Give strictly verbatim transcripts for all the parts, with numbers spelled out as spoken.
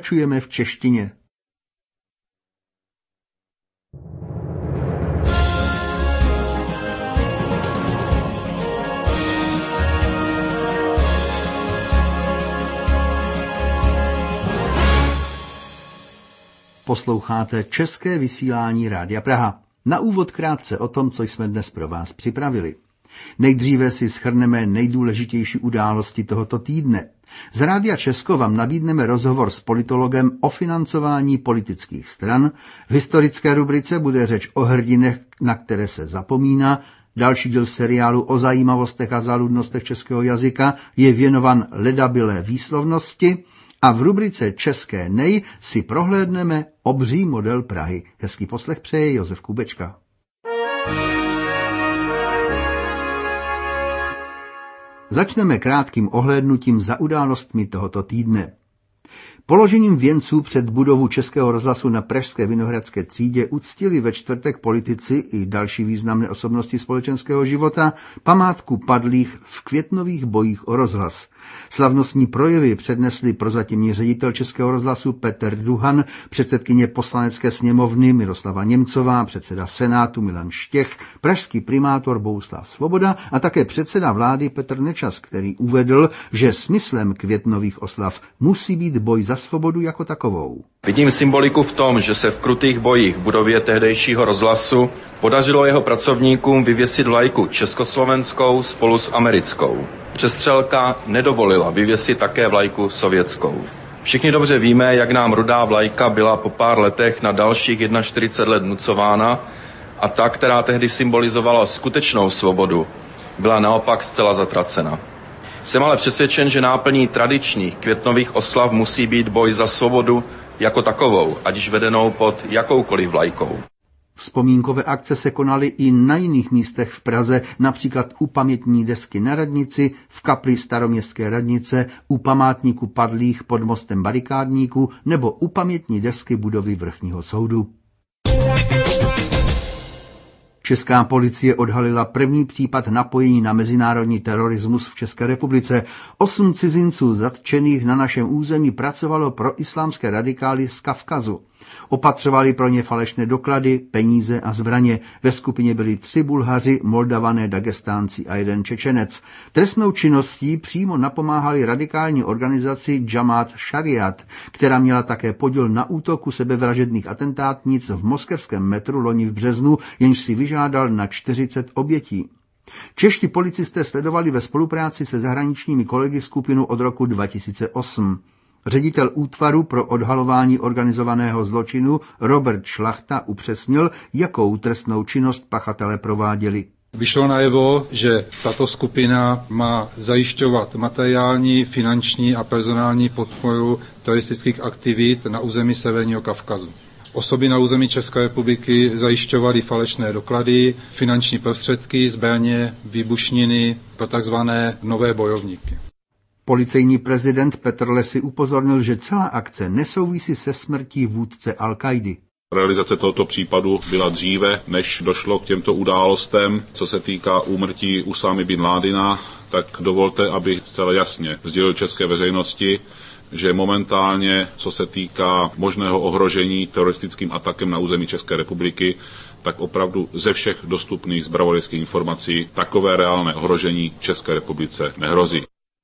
pokračujeme v češtině. Posloucháte české vysílání Rádia Praha. Na úvod krátce o tom, co jsme dnes pro vás připravili. Nejdříve si shrneme nejdůležitější události tohoto týdne. Z Rádia Česko vám nabídneme rozhovor s politologem o financování politických stran. V historické rubrice bude řeč o hrdinech, na které se zapomíná. Další díl seriálu o zajímavostech a záludnostech českého jazyka je věnovan ledabilé výslovnosti. A v rubrice České nej si prohlédneme obří model Prahy. Hezký poslech přeje Josef Kubečka. Začneme krátkým ohlédnutím za událostmi tohoto týdne. Položením věnců před budovu Českého rozhlasu na pražské Vinohradské třídě uctili ve čtvrtek politici i další významné osobnosti společenského života památku padlých v květnových bojích o rozhlas. Slavnostní projevy přednesli prozatímní ředitel Českého rozhlasu Petr Duhan, předsedkyně Poslanecké sněmovny Miroslava Němcová, předseda Senátu Milan Štěch, pražský primátor Bohuslav Svoboda a také předseda vlády Petr Nečas, který uvedl, že smyslem květnových oslav musí být boj za svobodu jako takovou. Vidím symboliku v tom, že se v krutých bojích v budově tehdejšího rozhlasu podařilo jeho pracovníkům vyvěsit vlajku československou spolu s americkou. Přestřelka nedovolila vyvěsit také vlajku sovětskou. Všichni dobře víme, jak nám rudá vlajka byla po pár letech na dalších čtyřicet jedna let vnucována a ta, která tehdy symbolizovala skutečnou svobodu, byla naopak zcela zatracena. Jsem ale přesvědčen, že náplní tradičních květnových oslav musí být boj za svobodu jako takovou, ať již vedenou pod jakoukoliv vlajkou. Vzpomínkové akce se konaly i na jiných místech v Praze, například u pamětní desky na radnici, v kapli Staroměstské radnice, u památníku padlých pod mostem Barikádníků nebo u pamětní desky budovy Vrchního soudu. Česká policie odhalila první případ napojení na mezinárodní terorismus v České republice. Osm cizinců zatčených na našem území pracovalo pro islámské radikály z Kavkazu. Opatřovali pro ně falešné doklady, peníze a zbraně. Ve skupině byli tři Bulhaři, Moldavané, Dagestánci a jeden Čečenec. Trestnou činností přímo napomáhali radikální organizaci Jamaat Šariat, která měla také podíl na útoku sebevražedných atentátnic v moskevském metru loni v březnu, jenž si vyžádal na čtyřicet obětí. Čeští policisté sledovali ve spolupráci se zahraničními kolegy skupinu od roku dva tisíce osm. Ředitel útvaru pro odhalování organizovaného zločinu Robert Šlachta upřesnil, jakou trestnou činnost pachatelé prováděli. Vyšlo najevo, že tato skupina má zajišťovat materiální, finanční a personální podporu teroristických aktivit na území Severního Kavkazu. Osoby na území České republiky zajišťovaly falešné doklady, finanční prostředky, zbraně, výbušniny pro takzvané nové bojovníky. Policejní prezident Petr Lesy upozornil, že celá akce nesouvisí se smrtí vůdce Al-Kaidy. Realizace tohoto případu byla dříve, než došlo k těmto událostem. Co se týká úmrtí Usámy bin Ládina, tak dovolte, aby zcela jasně sdělil české veřejnosti, že momentálně, co se týká možného ohrožení teroristickým atakem na území České republiky, tak opravdu ze všech dostupných zpravodajských informací takové reálné ohrožení České republice nehrozí.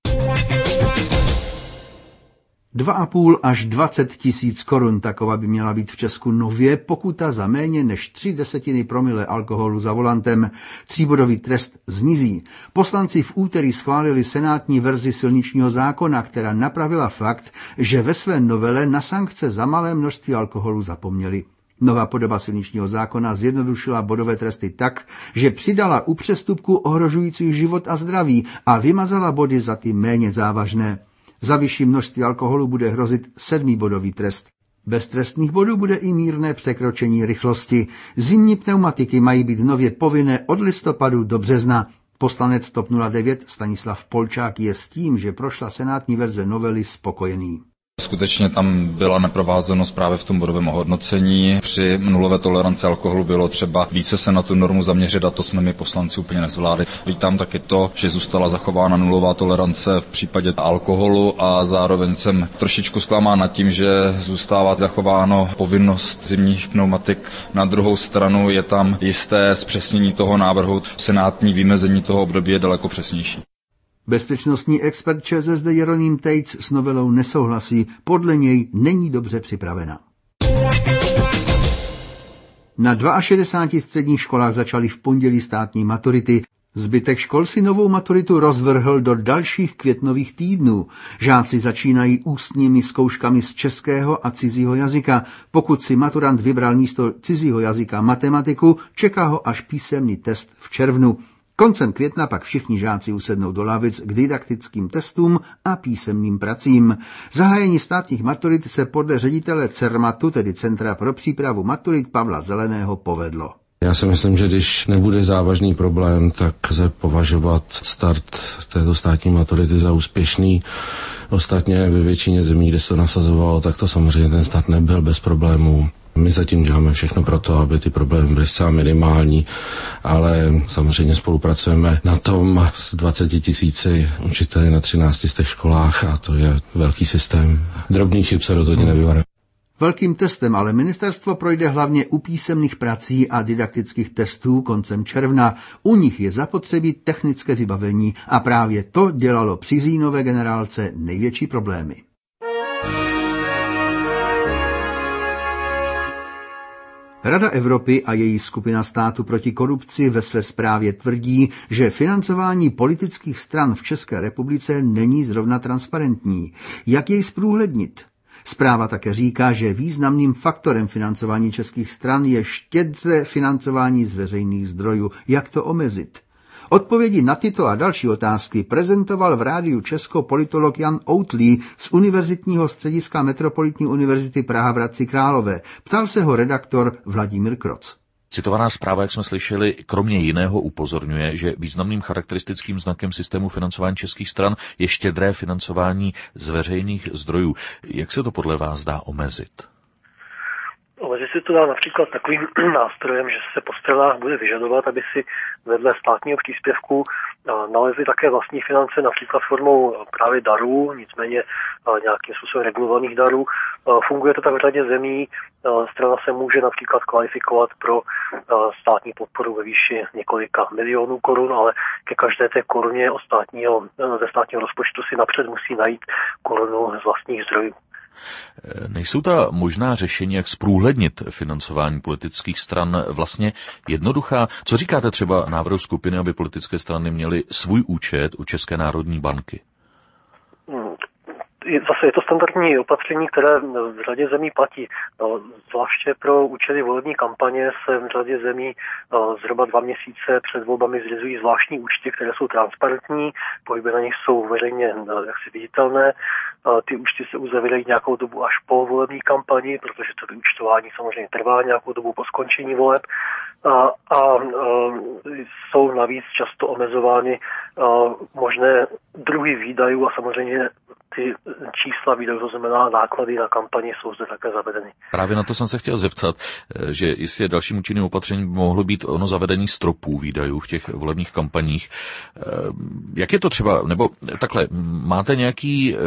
Dva a půl až dvacet tisíc korun, taková by měla být v Česku nově pokuta za méně než tři desetiny promile alkoholu za volantem. Tříbodový trest zmizí. Poslanci v úterý schválili senátní verzi silničního zákona, která napravila fakt, že ve své novele na sankce za malé množství alkoholu zapomněli. Nová podoba silničního zákona zjednodušila bodové tresty tak, že přidala u přestupku ohrožující život a zdraví a vymazala body za ty méně závažné. Za vyšší množství alkoholu bude hrozit sedmibodový trest. Bez trestných bodů bude i mírné překročení rychlosti. Zimní pneumatiky mají být nově povinné od listopadu do března. Poslanec TOP nula devět Stanislav Polčák je s tím, že prošla senátní verze novely, spokojený. Skutečně tam byla neprovázanost právě v tom bodovém hodnocení. Při nulové toleranci alkoholu bylo třeba více se na tu normu zaměřit a to jsme my poslanci úplně nezvládli. Vítám taky to, že zůstala zachována nulová tolerance v případě alkoholu a zároveň jsem trošičku zklamán nad tím, že zůstává zachováno povinnost zimních pneumatik. Na druhou stranu je tam jisté zpřesnění toho návrhu, senátní vymezení toho období je daleko přesnější. Bezpečnostní expert ČSSD Jeroným Tejc s novelou nesouhlasí, podle něj není dobře připravena. Na šedesáti dvou středních školách začaly v pondělí státní maturity. Zbytek škol si novou maturitu rozvrhl do dalších květnových týdnů. Žáci začínají ústními zkouškami z českého a cizího jazyka. Pokud si maturant vybral místo cizího jazyka matematiku, čeká ho až písemný test v červnu. Koncem května pak všichni žáci usednou do lavic k didaktickým testům a písemným pracím. Zahájení státních maturit se podle ředitele CERMATu, tedy Centra pro přípravu maturit Pavla Zeleného, povedlo. Já si myslím, že když nebude závažný problém, tak lze považovat start této státní maturity za úspěšný. Ostatně ve většině zemí, kde se to nasazovalo, tak to samozřejmě ten start nebyl bez problémů. My zatím děláme všechno pro to, aby ty problémy byly zcela minimální, ale samozřejmě spolupracujeme na tom s dvaceti tisíci učiteli na třinácti z těch školách a to je velký systém. Drobný chyb se rozhodně nevyvaruje. Velkým testem ale ministerstvo projde hlavně u písemných prací a didaktických testů koncem června. U nich je zapotřebí technické vybavení a právě to dělalo při říjnové generálce největší problémy. Rada Evropy a její skupina států proti korupci ve své zprávě tvrdí, že financování politických stran v České republice není zrovna transparentní. Jak jej zprůhlednit? Zpráva také říká, že významným faktorem financování českých stran je štědré financování z veřejných zdrojů. Jak to omezit? Odpovědi na tyto a další otázky prezentoval v rádiu Česko politolog Jan Outlý z Univerzitního střediska Metropolitní univerzity Praha v Hradci Králové. Ptal se ho redaktor Vladimír Kroc. Citovaná zpráva, jak jsme slyšeli, kromě jiného upozorňuje, že významným charakteristickým znakem systému financování českých stran je štědré financování z veřejných zdrojů. Jak se to podle vás dá omezit? Omezit se to dá například takovým nástrojem, že se po stranách bude vyžadovat, aby si vedle státního příspěvku nalezli také vlastní finance, například formou právě darů, nicméně nějakým způsobem regulovaných darů. Funguje to tak v řadě zemí. Strana se může například kvalifikovat pro státní podporu ve výši několika milionů korun, ale ke každé té koruně od státního, ze státního rozpočtu si napřed musí najít korunu z vlastních zdrojů. Nejsou ta možná řešení, jak zprůhlednit financování politických stran, vlastně jednoduchá? Co říkáte třeba návrhu skupiny, aby politické strany měly svůj účet u České národní banky? Hmm. Zase je to standardní opatření, které v řadě zemí platí. Zvláště pro účely volební kampaně se v řadě zemí zhruba dva měsíce před volbami zřizují zvláštní účty, které jsou transparentní, pohyby na nich jsou veřejně jaksi viditelné. Ty účty se uzavírají nějakou dobu až po volební kampani, protože to vyúčtování samozřejmě trvá nějakou dobu po skončení voleb. A, a, a jsou navíc často omezovány možné druhy výdajů a samozřejmě ty čísla výdajů, to znamená náklady na kampani, jsou zde také zavedeny. Právě na to jsem se chtěl zeptat, že jistě dalším účinným opatřením by mohlo být ono zavedení stropů výdajů v těch volebních kampaních. Jak je to třeba, nebo takhle, máte nějaký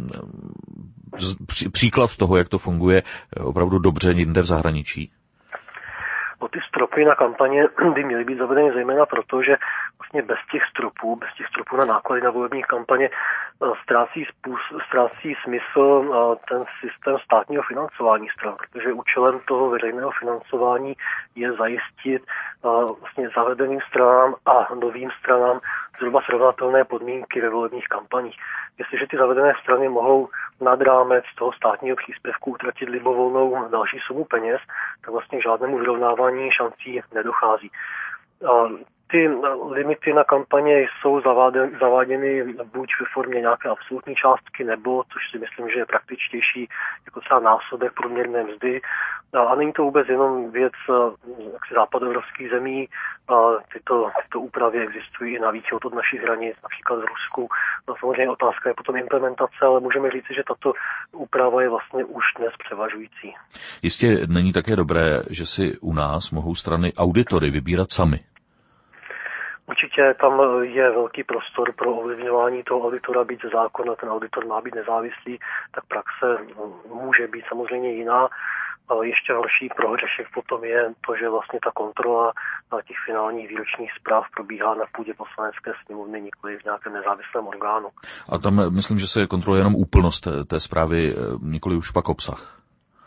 příklad toho, jak to funguje opravdu dobře jinde v zahraničí? No, ty stropy na kampaně by měly být zavedeny zejména proto, že vlastně bez těch stropů, bez těch stropů na náklady na volební kampaně ztrácí, způsob, ztrácí smysl ten systém státního financování stran, protože účelem toho veřejného financování je zajistit vlastně zavedeným stranám a novým stranám zhruba srovnatelné podmínky ve volebních kampaních. Jestliže ty zavedené strany mohou nad rámec toho státního příspěvku utratit libovolnou další sumu peněz, tak vlastně k žádnému vyrovnávání šancí nedochází. Ty limity na kampaně jsou zaváděny buď ve formě nějaké absolutní částky, nebo, což si myslím, že je praktičtější, jako třeba násobek průměrné mzdy. A není to vůbec jenom věc západoevropských zemí. Tyto, tyto úpravy existují i na východ od našich hranic, například v Rusku. No, samozřejmě otázka je potom implementace, ale můžeme říct, že tato úprava je vlastně už dnes převažující. Jistě není také dobré, že si u nás mohou strany auditory vybírat sami. Určitě tam je velký prostor pro ovlivňování toho auditora, být ze zákona, ten auditor má být nezávislý, tak praxe může být samozřejmě jiná. Ale ještě horší pro hřešek potom je to, že vlastně ta kontrola těch finálních výročních zpráv probíhá na půdě poslanecké sněmovny, nikoli v nějakém nezávislém orgánu. A tam myslím, že se kontroluje jenom úplnost té, té zprávy, nikoli už pak obsah.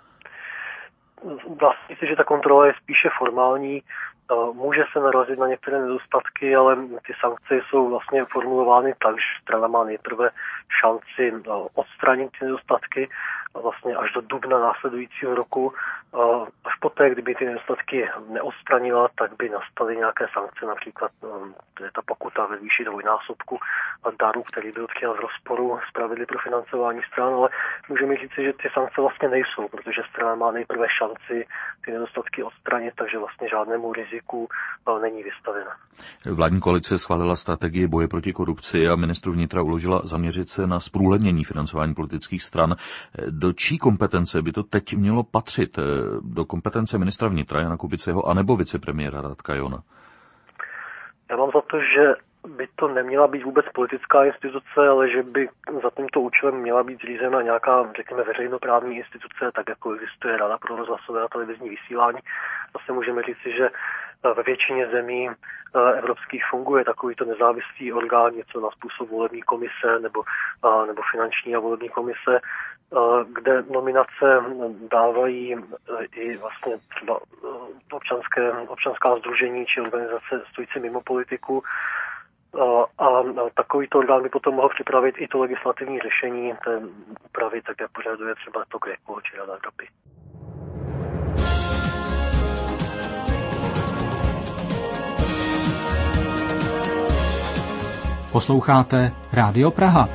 Vlastně si, že ta kontrola je spíše formální. Může se narazit na některé nedostatky, ale ty sankce jsou vlastně formulovány tak, že strana má nejprve šanci odstranit ty nedostatky vlastně až do dubna následujícího roku. Až poté, kdyby ty nedostatky neodstranila, tak by nastaly nějaké sankce, například to je ta pokuta ve výši dvojnásobku daru, který byl přijat v rozporu s pravidly pro financování stran, ale můžeme říct, že ty sankce vlastně nejsou, protože strana má nejprve šanci ty nedostatky odstranit, takže vlastně žádnému riziku není vystavena. Vládní koalice schválila strategii boje proti korupci a ministru vnitra uložila zaměřit se na zprůhlednění financování politických stran. Do čí kompetence by to teď mělo patřit? Do kompetence ministra vnitra Jana Kubiceho anebo vicepremiéra Radka Johna? Já mám za to, že by to neměla být vůbec politická instituce, ale že by za tímto účelem měla být zřízena nějaká, řekněme, veřejnoprávní instituce, tak jako existuje Rada pro rozhlasové a televizní vysílání. Zase můžeme říci, že ve většině zemí evropských funguje takovýto nezávislý orgán, něco na způsob volební komise nebo, nebo finanční a volební komise, kde nominace dávají i vlastně třeba občanské, občanská sdružení či organizace stojící mimo politiku. A takovýto orgán by potom mohl připravit i to legislativní řešení té úpravy, tak jak požaduje třeba to Greco či Rada Evropy. Posloucháte Rádio Praha.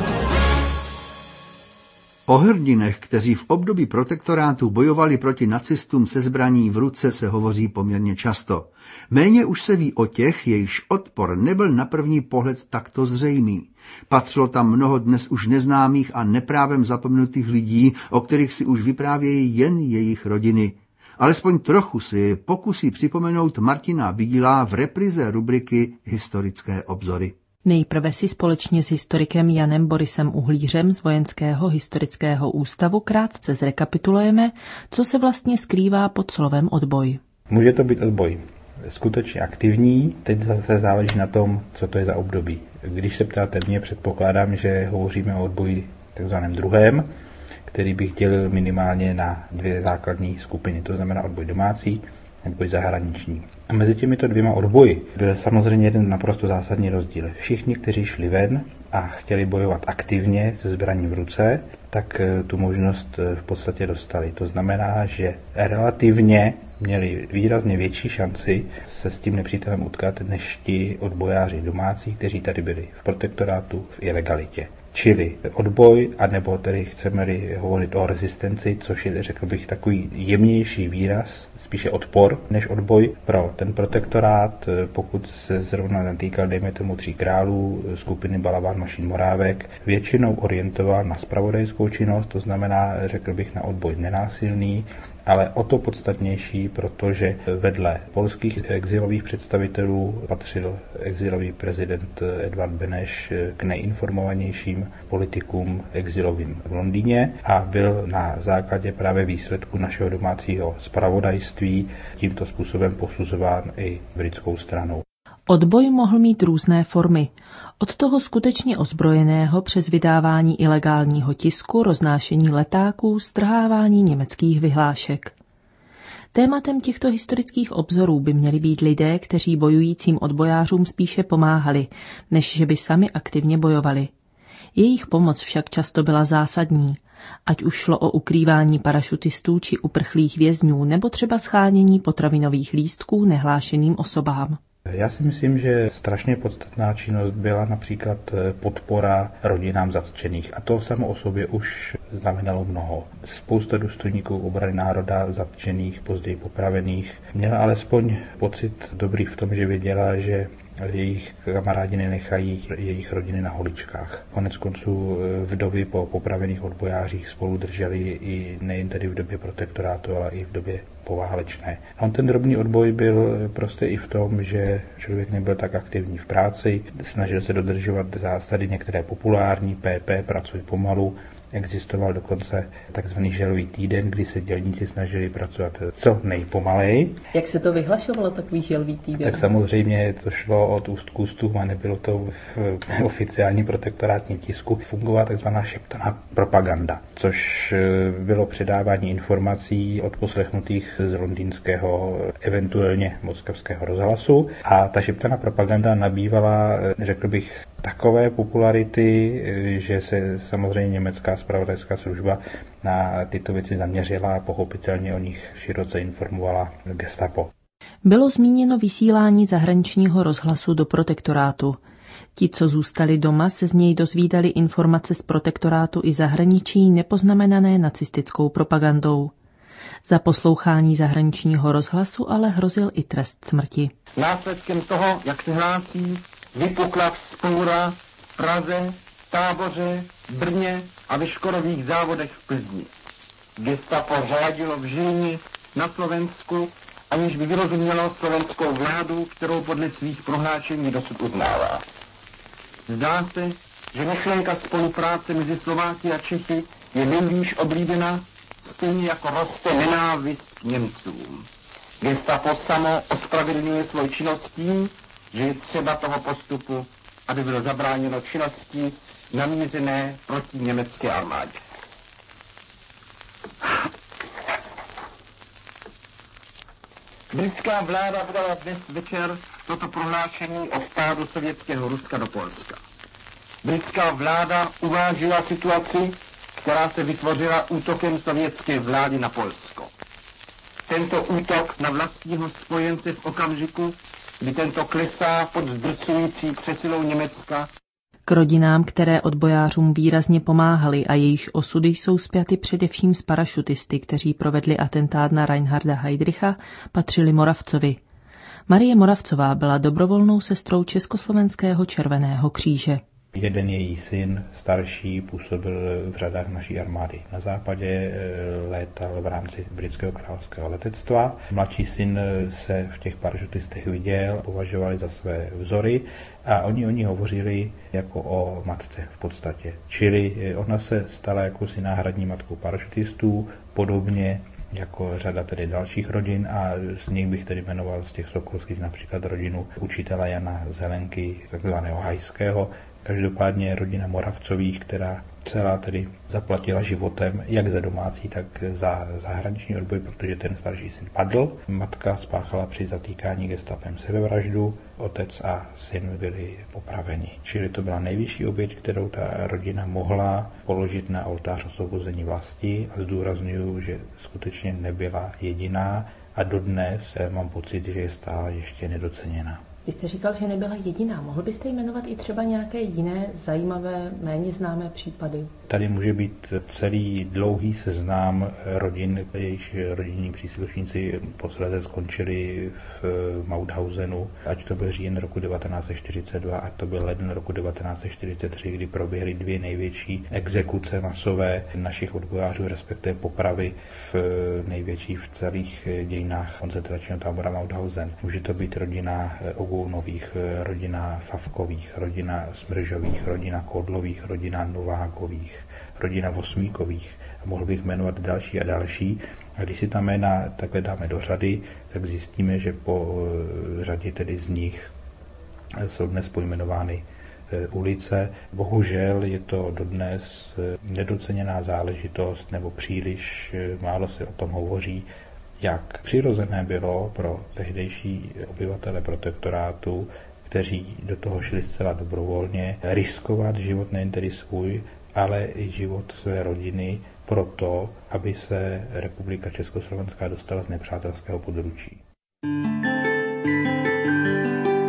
O hrdinech, kteří v období protektorátu bojovali proti nacistům se zbraní v ruce, se hovoří poměrně často. Méně už se ví o těch, jejichž odpor nebyl na první pohled takto zřejmý. Patřilo tam mnoho dnes už neznámých a neprávem zapomenutých lidí, o kterých si už vyprávějí jen jejich rodiny. Alespoň trochu si je pokusí připomenout Martina Vigila v reprize rubriky Historické obzory. Nejprve si společně s historikem Janem Borisem Uhlířem z Vojenského historického ústavu krátce zrekapitulujeme, co se vlastně skrývá pod slovem odboj. Může to být odboj skutečně aktivní, teď zase záleží na tom, co to je za období. Když se ptáte mě, předpokládám, že hovoříme o odboji takzvaném druhém, který bych dělil minimálně na dvě základní skupiny, to znamená odboj domácí a odboj zahraniční. A mezi těmito dvěma odboji byl samozřejmě jeden naprosto zásadní rozdíl. Všichni, kteří šli ven a chtěli bojovat aktivně se zbraní v ruce, tak tu možnost v podstatě dostali. To znamená, že relativně měli výrazně větší šanci se s tím nepřítelem utkat, než ti odbojáři domácí, kteří tady byli v protektorátu v ilegalitě. Čili odboj, anebo tedy chceme-li hovořit o rezistenci, což je, řekl bych, takový jemnější výraz, spíše odpor než odboj pro ten protektorát, pokud se zrovna natýkal, dejme tomu, Tří králů, skupiny Balabán, Mašín, Morávek, většinou orientoval na zpravodajskou činnost, to znamená, řekl bych, na odboj nenásilný, ale o to podstatnější, protože vedle polských exilových představitelů patřil exilový prezident Edvard Beneš k nejinformovanějším politikům exilovým v Londýně a byl na základě právě výsledku našeho domácího zpravodajství tímto způsobem posuzován i britskou stranou. Odboj mohl mít různé formy. Od toho skutečně ozbrojeného přes vydávání ilegálního tisku, roznášení letáků, strhávání německých vyhlášek. Tématem těchto historických obzorů by měli být lidé, kteří bojujícím odbojářům spíše pomáhali, než že by sami aktivně bojovali. Jejich pomoc však často byla zásadní, ať už šlo o ukrývání parašutistů či uprchlých vězňů, nebo třeba shánění potravinových lístků nehlášeným osobám. Já si myslím, že strašně podstatná činnost byla například podpora rodinám zatčených. A to samo o sobě už znamenalo mnoho. Spousta důstojníků obrany národa zatčených, později popravených, měla alespoň pocit dobrý v tom, že věděla, že jejich kamarádi nenechají jejich rodiny na holičkách. Konec konců vdovy po popravených odbojářích spolu drželi i nejen tedy v době protektorátu, ale i v době poválečné. On ten drobný odboj byl prostě i v tom, že člověk nebyl tak aktivní v práci, snažil se dodržovat zásady některé populární, P P, pracuj pomalu. Existoval dokonce takzvaný želový týden, kdy se dělníci snažili pracovat co nejpomalej. Jak se to vyhlašovalo, takový želový týden? Tak samozřejmě to šlo od úst k ústu a nebylo to v oficiálním protektorátním tisku. Fungovala takzvaná šeptaná propaganda, což bylo předávání informací od poslechnutých z londýnského, eventuálně moskevského rozhlasu. A ta šeptaná propaganda nabývala, řekl bych, takové popularity, že se samozřejmě německá zpravodajská služba na tyto věci zaměřila a pochopitelně o nich široce informovala Gestapo. Bylo zmíněno vysílání zahraničního rozhlasu do protektorátu. Ti, co zůstali doma, se z něj dozvídali informace z protektorátu i zahraničí nepoznamenané nacistickou propagandou. Za poslouchání zahraničního rozhlasu ale hrozil i trest smrti. Následkem toho, jak se hlásí, vypukla vzpoura v Praze, Táboře, Brně a ve škorových závodech v Plzni. Gestapo řádilo v Žilině na Slovensku, aniž by vyrozumělo slovenskou vládu, kterou podle svých prohlášení dosud uznává. Zdá se, že myšlenka spolupráce mezi Slováky a Čechy je nejvíc oblíbená, stejně jako roste nenávist k Němcům. Gestapo samo ospravedlňuje svou činnost tím, že je třeba toho postupu, aby bylo zabráněno činnosti namířené proti německé armádě. Britská vláda vydala dnes večer toto prohlášení o vpádu sovětského Ruska do Polska. Britská vláda uvážila situaci, která se vytvořila útokem sovětské vlády na Polsko. Tento útok na vlastního spojence v okamžiku, kdy tento klesá pod zdrcující přesilou Německa. K rodinám, které odbojářům výrazně pomáhali a jejichž osudy jsou spjaty především s parašutisty, kteří provedli atentát na Reinharda Heydricha, patřili Moravcovi. Marie Moravcová byla dobrovolnou sestrou Československého červeného kříže. Jeden její syn, starší, působil v řadách naší armády. Na západě létal v rámci britského královského letectva. Mladší syn se v těch parašutistech viděl, považovali za své vzory a oni o ní hovořili jako o matce v podstatě. Čili ona se stala jakousi náhradní matkou parašutistů, podobně jako řada tedy dalších rodin a z nich bych tedy jmenoval z těch sokolských například rodinu učitele Jana Zelenky, takzvaného Hajského. Každopádně rodina Moravcových, která celá tedy zaplatila životem, jak za domácí, tak za zahraniční odboj, protože ten starší syn padl. Matka spáchala při zatýkání gestapem sebevraždu, otec a syn byli popraveni. Čili to byla nejvyšší oběť, kterou ta rodina mohla položit na oltář osvobození vlasti a zdůrazňuji, že skutečně nebyla jediná a dodnes mám pocit, že je stále ještě nedoceněná. Vy jste říkal, že nebyla jediná. Mohl byste jmenovat i třeba nějaké jiné zajímavé, méně známé případy? Tady může být celý dlouhý seznam rodin, jejichž rodinní příslušníci posledně skončili v Mauthausenu, ať to byl říjen roku devatenáct set čtyřicet dva, ať to byl leden roku devatenáct set čtyřicet tři, kdy proběhly dvě největší exekuce masové našich odbojářů, respektive popravy v největší v celých dějinách koncentračního tábora Mauthausen. Může to být rodina Ogounových, rodina Favkových, rodina Smržových, rodina Kodlových, rodina Novákových, rodina Vosmíkových. A mohl bych jmenovat další a další. A když si ta jména takhle dáme do řady, tak zjistíme, že po řadě tedy z nich jsou dnes pojmenovány ulice. Bohužel je to dodnes nedoceněná záležitost, nebo příliš málo se o tom hovoří, jak přirozené bylo pro tehdejší obyvatele protektorátu, kteří do toho šli zcela dobrovolně, riskovat život nejen tedy svůj, ale i život své rodiny proto, aby se Republika Československá dostala z nepřátelského područí.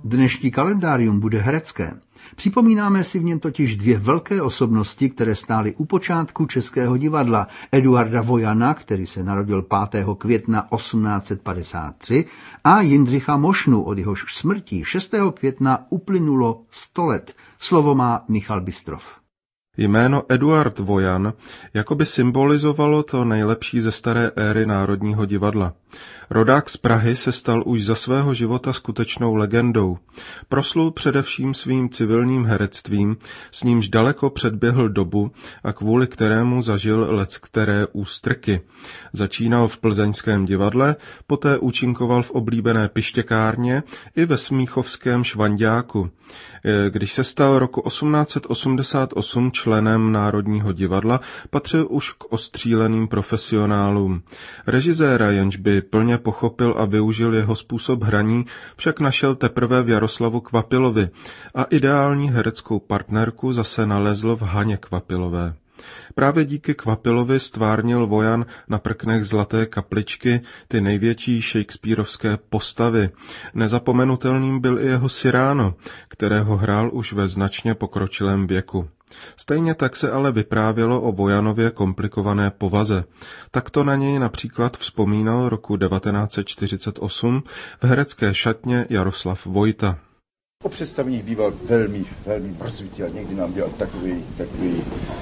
Dnešní kalendárium bude herecké. Připomínáme si v něm totiž dvě velké osobnosti, které stály u počátku českého divadla. Eduarda Vojana, který se narodil pátého května osmnáct set padesát tři, a Jindřicha Mošnu, od jehož smrti šestého května uplynulo sto let. Slovo má Michal Bystrov. Jméno Eduard Vojan jakoby symbolizovalo to nejlepší ze staré éry Národního divadla. Rodák z Prahy se stal už za svého života skutečnou legendou. Proslul především svým civilním herectvím, s nímž daleko předběhl dobu a kvůli kterému zažil leckteré ústrky. Začínal v plzeňském divadle, poté účinkoval v oblíbené Pištěkárně i ve smíchovském Švanďáku. Když se stal roku osmnáct set osmdesát osm členem Národního divadla, patřil už k ostříleným profesionálům. Režiséra, jenž by plně pochopil a využil jeho způsob hraní, však našel teprve v Jaroslavu Kvapilovi a ideální hereckou partnerku zase nalezl v Haně Kvapilové. Právě díky Kvapilovi stvárnil Vojan na prknech Zlaté kapličky ty největší shakespearovské postavy. Nezapomenutelným byl i jeho Cyrano, kterého hrál už ve značně pokročilém věku. Stejně tak se ale vyprávělo o Vojanově komplikované povaze. Takto na něj například vzpomínal roku devatenáct set čtyřicet osm v herecké šatně Jaroslav Vojta. O představeních býval velmi, velmi brzvitý a někdy nám dělal takový, takový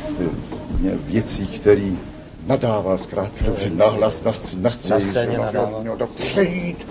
věcí, který nadával zkrátka, že nahlas na, na scéně nadával. Měl tak přejít,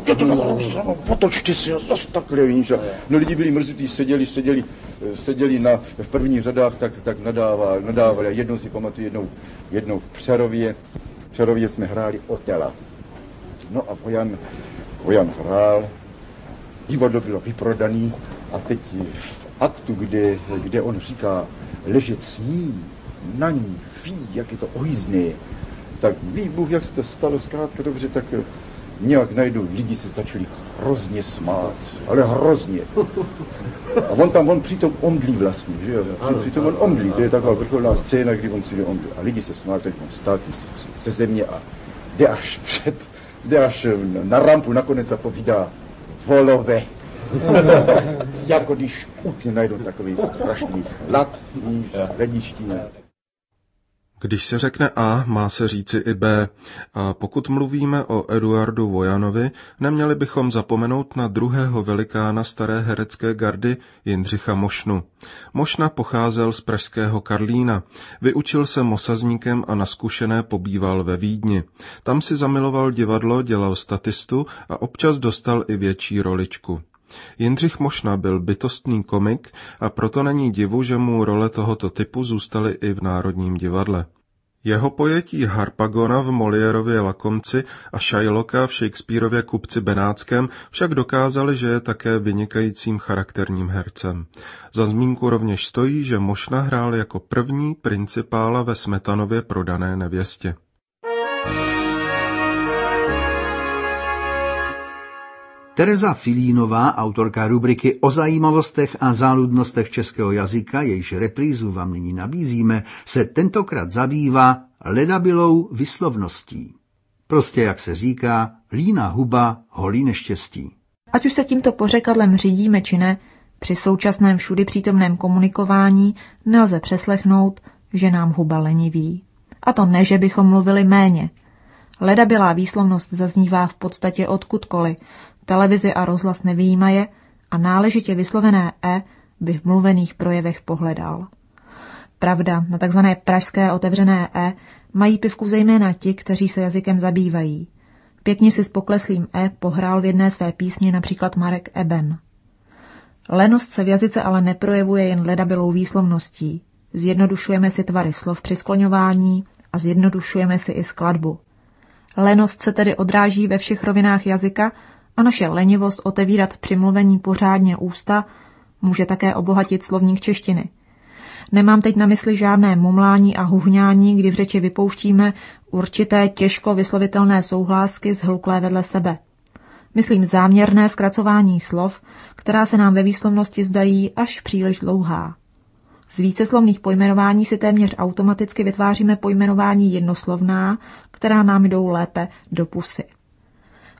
potočte si a zase takhle, víš. No lidi byli mrzutí, seděli, seděli, seděli na, v prvních řadách, tak, tak nadával, nadával. A jednou si pamatuju, jednou, jednou v Přerově, v Přerově jsme hráli Otela. No a Vojan, Vojan hrál, divadlo bylo vyprodaný a teď v aktu, kde, kde on říká ležet s ní, na ní, ví, jak je to ohyzné, tak ví Bůh, jak se to stalo, zkrátka dobře, tak nějak najednou lidi se začali hrozně smát, ale hrozně. A on tam, on přitom omdlí vlastně, že jo, přitom on omdlí, to je taková vrcholná scéna, kdy on si omdlí. A lidi se smáli, teď on stál ze země a jde až před, jde až na rampu nakonec a povídá volové. Jako když úplně najdou takový strašný chlad, hlediští. Když se řekne A, má se říci i B. A pokud mluvíme o Eduardu Vojanovi, neměli bychom zapomenout na druhého velikána staré herecké gardy Jindřicha Mošnu. Mošna pocházel z pražského Karlína. Vyučil se mosazníkem a na zkušené pobýval ve Vídni. Tam si zamiloval divadlo, dělal statistu a občas dostal i větší roličku. Jindřich Mošna byl bytostný komik a proto není divu, že mu role tohoto typu zůstaly i v Národním divadle. Jeho pojetí Harpagona v Moliérově Lakomci a Shylocka v Shakespearově Kupci Benátském však dokázali, že je také vynikajícím charakterním hercem. Za zmínku rovněž stojí, že Mošna hrál jako první principála ve Smetanově Prodané nevěstě. Tereza Filínová, autorka rubriky o zajímavostech a záludnostech českého jazyka, jejíž reprízu vám nyní nabízíme, se tentokrát zabývá ledabilou vyslovností. Prostě, jak se říká, líná huba holí neštěstí. Ať už se tímto pořekadlem řídíme či ne, při současném všudy přítomném komunikování nelze přeslechnout, že nám huba leniví. A to ne, že bychom mluvili méně. Ledabilá výslovnost zaznívá v podstatě odkudkoliv, televizi a rozhlas nevyjímaje a náležitě vyslovené e by v mluvených projevech pohledal. Pravda, na takzvané pražské otevřené e mají pivku zejména ti, kteří se jazykem zabývají. Pěkně si s pokleslým e pohrál v jedné své písni například Marek Eben. Lenost se v jazyce ale neprojevuje jen ledabilou výslovností. Zjednodušujeme si tvary slov při skloňování a zjednodušujeme si i skladbu. Lenost se tedy odráží ve všech rovinách jazyka a naše lenivost otevírat při mluvení pořádně ústa může také obohatit slovník češtiny. Nemám teď na mysli žádné mumlání a huhňání, kdy v řeči vypouštíme určité těžko vyslovitelné souhlásky zhluklé vedle sebe. Myslím záměrné zkracování slov, která se nám ve výslovnosti zdají až příliš dlouhá. Z víceslovných pojmenování si téměř automaticky vytváříme pojmenování jednoslovná, která nám jdou lépe do pusy.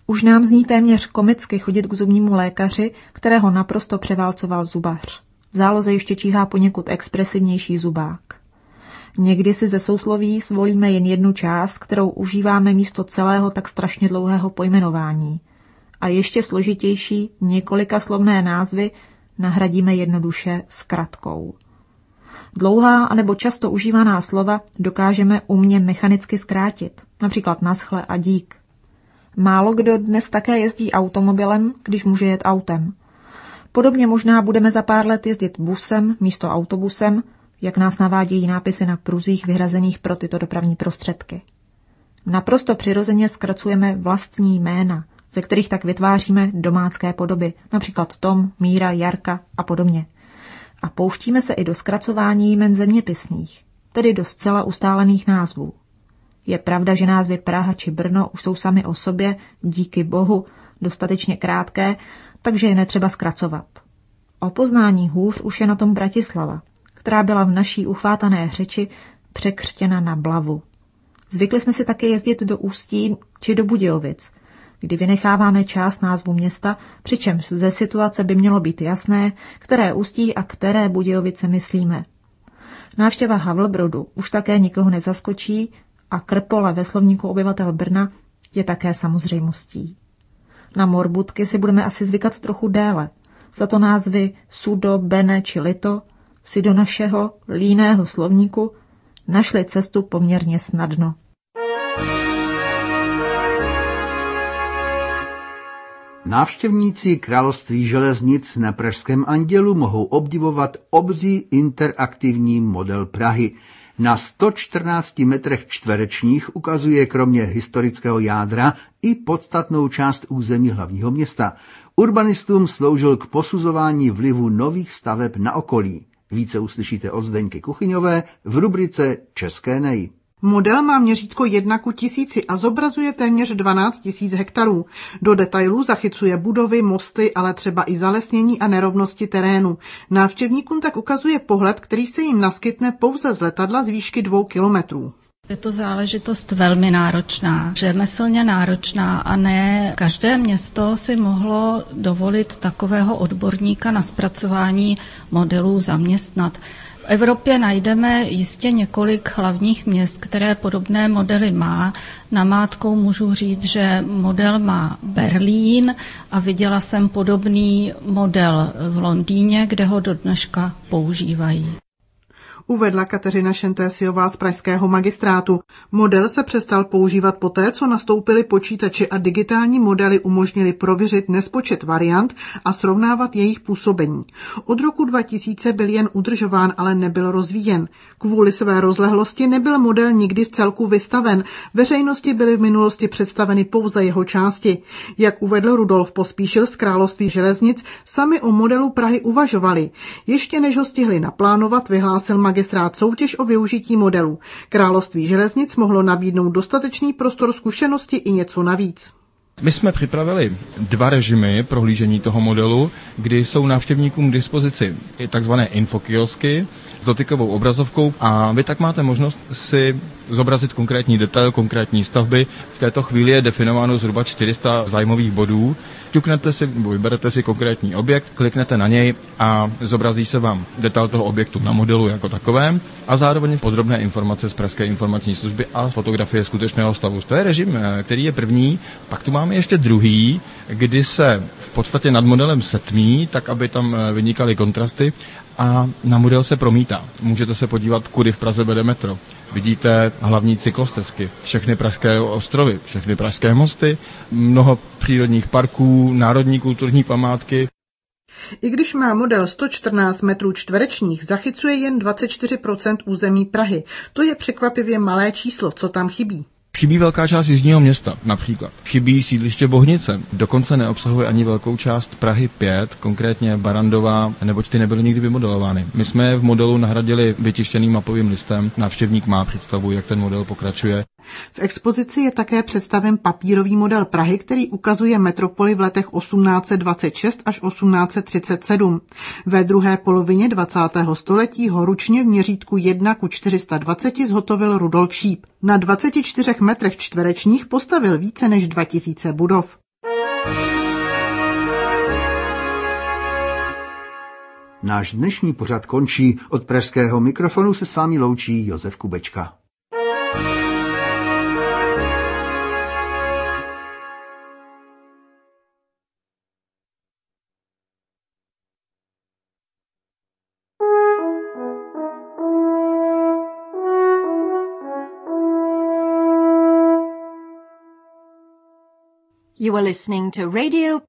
Už nám zní téměř komicky chodit k zubnímu lékaři, kterého naprosto převálcoval zubař. V záloze ještě číhá poněkud expresivnější zubák. Někdy si ze sousloví zvolíme jen jednu část, kterou užíváme místo celého tak strašně dlouhého pojmenování. A ještě složitější několika slovné názvy nahradíme jednoduše zkratkou. Dlouhá anebo často užívaná slova dokážeme umně mechanicky zkrátit, například naschle a dík. Málo kdo dnes také jezdí automobilem, když může jet autem. Podobně možná budeme za pár let jezdit busem místo autobusem, jak nás navádějí nápisy na pruzích vyhrazených pro tyto dopravní prostředky. Naprosto přirozeně zkracujeme vlastní jména, ze kterých tak vytváříme domácké podoby, například Tom, Míra, Jarka a podobně. A pouštíme se i do zkracování jmen zeměpisných, tedy do zcela ustálených názvů. Je pravda, že názvy Praha či Brno už jsou sami o sobě, díky bohu, dostatečně krátké, takže je netřeba zkracovat. O poznání hůř už je na tom Bratislava, která byla v naší uchvátané řeči překřtěna na Blavu. Zvykli jsme si také jezdit do Ústí či do Budějovic, kdy vynecháváme část názvu města, přičemž ze situace by mělo být jasné, které Ústí a které Budějovice myslíme. Návštěva Havlbrodu už také nikoho nezaskočí a Krpole ve slovníku obyvatel Brna je také samozřejmostí. Na morbutky si budeme asi zvykat trochu déle, za to názvy Sudo, Bene či Lito si do našeho líného slovníku našli cestu poměrně snadno. Návštěvníci Království železnic na Pražském Andělu mohou obdivovat obří interaktivní model Prahy. Na sto čtrnácti metrech čtverečních ukazuje kromě historického jádra i podstatnou část území hlavního města. Urbanistům sloužil k posuzování vlivu nových staveb na okolí. Více uslyšíte od Zdeňky Kuchyňové v rubrice České nej. Model má měřítko jedna ku tisíci a zobrazuje téměř dvanáct tisíc hektarů. Do detailů zachycuje budovy, mosty, ale třeba i zalesnění a nerovnosti terénu. Návštěvníkům tak ukazuje pohled, který se jim naskytne pouze z letadla z výšky dvou kilometrů. Je to záležitost velmi náročná, řemeslně náročná a ne každé město si mohlo dovolit takového odborníka na zpracování modelů zaměstnat. V Evropě najdeme jistě několik hlavních měst, které podobné modely má. Namátkou můžu říct, že model má Berlín a viděla jsem podobný model v Londýně, kde ho do dneška používají. Uvedla Kateřina Šentésiová z pražského magistrátu. Model se přestal používat poté, co nastoupily počítače a digitální modely umožnily prověřit nespočet variant a srovnávat jejich působení. Od roku dva tisíce byl jen udržován, ale nebyl rozvíjen. Kvůli své rozlehlosti nebyl model nikdy v celku vystaven. Veřejnosti byly v minulosti představeny pouze jeho části. Jak uvedl Rudolf Pospíšil z Království železnic, sami o modelu Prahy uvažovali. Ještě než ho stihli naplánovat, vyhlásil magistrát soutěž o využití modelu. Království železnic mohlo nabídnout dostatečný prostor zkušenosti i něco navíc. My jsme připravili dva režimy prohlížení toho modelu, kdy jsou návštěvníkům k dispozici takzvané infokiosky s dotykovou obrazovkou a vy tak máte možnost si zobrazit konkrétní detail, konkrétní stavby. V této chvíli je definováno zhruba čtyři sta zájmových bodů. Ťuknete si, nebo vyberete si konkrétní objekt, kliknete na něj a zobrazí se vám detail toho objektu na modelu jako takovém a zároveň podrobné informace z Pražské informační služby a fotografie skutečného stavu. To je režim, který je první, pak tu máme ještě druhý, kdy se v podstatě nad modelem setmí, tak aby tam vynikaly kontrasty a na model se promítá. Můžete se podívat, kudy v Praze vede metro. Vidíte hlavní cyklostezky, všechny pražské ostrovy, všechny pražské mosty, mnoho přírodních parků, národní kulturní památky. I když má model sto čtrnáct metrů čtverečních, zachycuje jen dvacet čtyři procent území Prahy. To je překvapivě malé číslo, co tam chybí. Chybí velká část jižního města, například. Chybí sídliště Bohnice, dokonce neobsahuje ani velkou část Prahy pět, konkrétně Barandová, neboť ty nebyly nikdy vymodelovány. My jsme je v modelu nahradili vytištěným mapovým listem, návštěvník má představu, jak ten model pokračuje. V expozici je také představen papírový model Prahy, který ukazuje metropoli v letech osmnáct set dvacet šest až osmnáct set třicet sedm. Ve druhé polovině dvacátého století ho ručně v měřítku jedna ku čtyři sta dvaceti zhotovil Rudolf Šíp. Na dvaceti čtyřech metrech čtverečních postavil více než dva tisíce budov. Náš dnešní pořad končí. Od pražského mikrofonu se s vámi loučí Josef Kubečka. You are listening to Radio